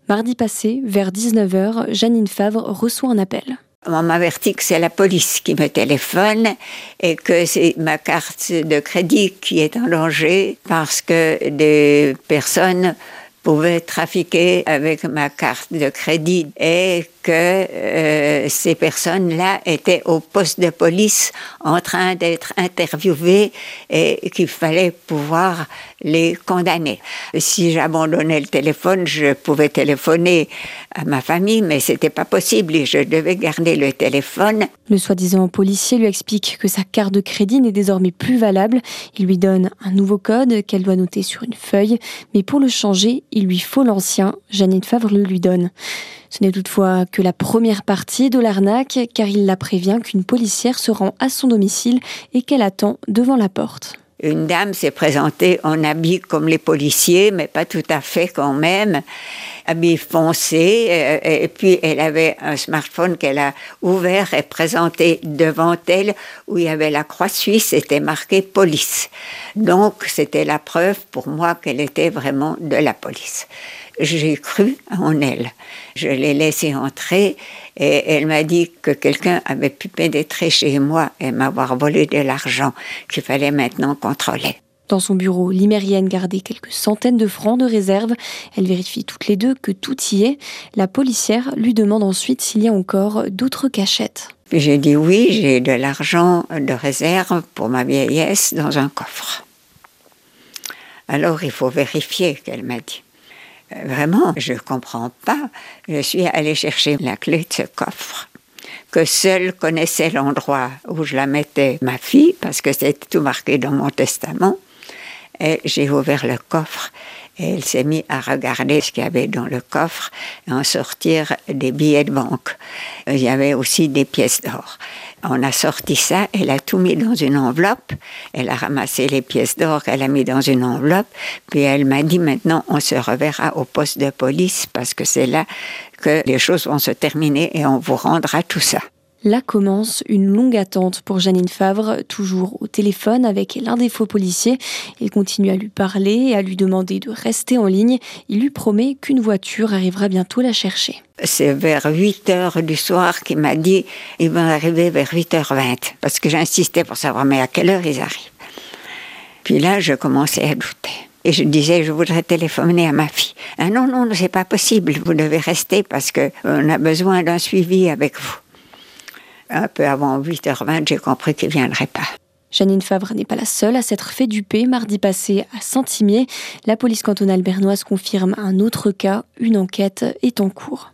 Mardi passé, vers 19h, Jeannine Favre reçoit un appel. On m'avertit que c'est la police qui me téléphone et que c'est ma carte de crédit qui est en danger parce que des personnes pouvaient trafiquer avec ma carte de crédit et que ces personnes-là étaient au poste de police en train d'être interviewées et qu'il fallait pouvoir les condamner. Si j'abandonnais le téléphone, je pouvais téléphoner à ma famille, mais c'était pas possible et je devais garder le téléphone. Le soi-disant policier lui explique que sa carte de crédit n'est désormais plus valable. Il lui donne un nouveau code qu'elle doit noter sur une feuille, mais pour le changer, il lui faut l'ancien. Jeannine Favre le lui donne. Ce n'est toutefois que la première partie de l'arnaque, car il la prévient qu'une policière se rend à son domicile et qu'elle attend devant la porte. Une dame s'est présentée en habit comme les policiers, mais pas tout à fait quand même, habit foncé, et puis elle avait un smartphone qu'elle a ouvert et présenté devant elle, où il y avait la croix suisse, c'était marqué police. Donc c'était la preuve pour moi qu'elle était vraiment de la police. J'ai cru en elle. Je l'ai laissée entrer et elle m'a dit que quelqu'un avait pu pénétrer chez moi et m'avoir volé de l'argent qu'il fallait maintenant contrôler. Dans son bureau, l'Imérienne gardait quelques centaines de francs de réserve. Elle vérifie toutes les deux que tout y est. La policière lui demande ensuite s'il y a encore d'autres cachettes. Puis j'ai dit oui, j'ai de l'argent de réserve pour ma vieillesse dans un coffre. Alors il faut vérifier, qu'elle m'a dit. Vraiment, je ne comprends pas. Je suis allée chercher la clé de ce coffre, que seule connaissait l'endroit où je la mettais, ma fille, parce que c'était tout marqué dans mon testament. Et j'ai ouvert le coffre et elle s'est mise à regarder ce qu'il y avait dans le coffre et en sortir des billets de banque. Il y avait aussi des pièces d'or. On a sorti ça, elle a tout mis dans une enveloppe, elle a ramassé les pièces d'or qu'elle a mis dans une enveloppe, puis elle m'a dit maintenant on se reverra au poste de police parce que c'est là que les choses vont se terminer et on vous rendra tout ça. Là commence une longue attente pour Jeannine Favre, toujours au téléphone avec l'un des faux policiers. Il continue à lui parler et à lui demander de rester en ligne. Il lui promet qu'une voiture arrivera bientôt la chercher. C'est vers 8h du soir qu'il m'a dit « ils vont arriver vers 8h20 » parce que j'insistais pour savoir mais à quelle heure ils arrivent. Puis là, je commençais à douter. Et je disais, je voudrais téléphoner à ma fille. Ah non, c'est pas possible, vous devez rester parce qu'on a besoin d'un suivi avec vous. Un peu avant 8h20, j'ai compris qu'il ne viendrait pas. Jeannine Favre n'est pas la seule à s'être fait duper. Mardi passé, à Saint-Imier, la police cantonale bernoise confirme un autre cas. Une enquête est en cours.